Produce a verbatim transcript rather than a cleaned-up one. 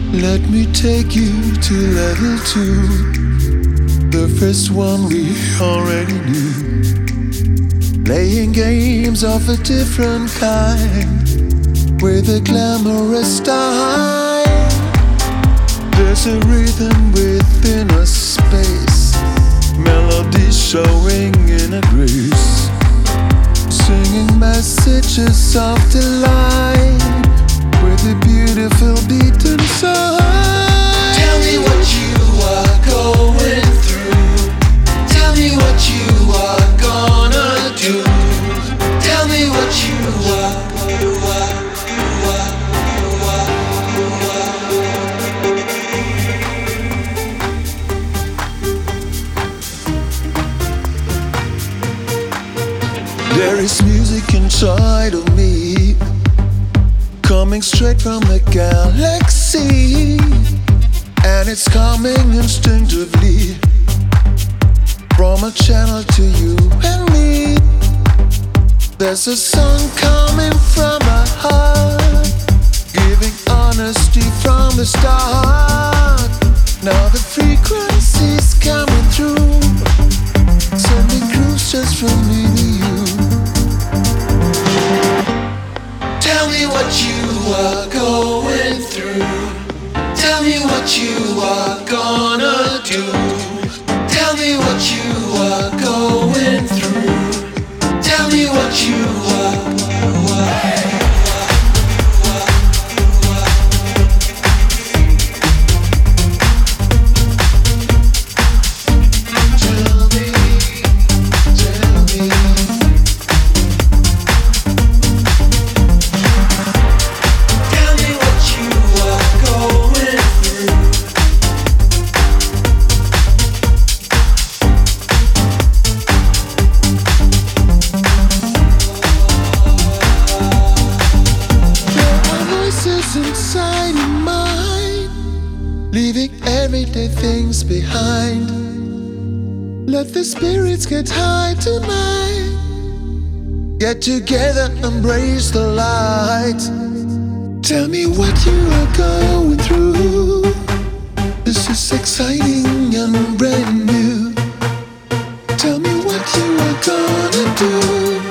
Let me take you to level two, the first one we already knew. Playing games of a different kind, with a glamorous style. There's a rhythm within a space, melody showing in a grace, singing messages of delight with a beautiful beat inside. Tell me what you are going through. Tell me what you are gonna do. Tell me what you are, you are, you are, you are, you are. There is music inside of me, coming straight from the galaxy, and it's coming instinctively from a channel to you and me. There's a song coming from my heart, giving honesty from the start. Now the frequency's coming through, sending grooves just from me to you. Tell me what you are going through. Tell me what you are gonna do. Tell me what you are going through. Tell me what you are. Inside your mind, leaving everyday things behind. Let the spirits get high tonight. Get together, embrace the light. Tell me what you are going through. This is exciting and brand new. Tell me what you are gonna do.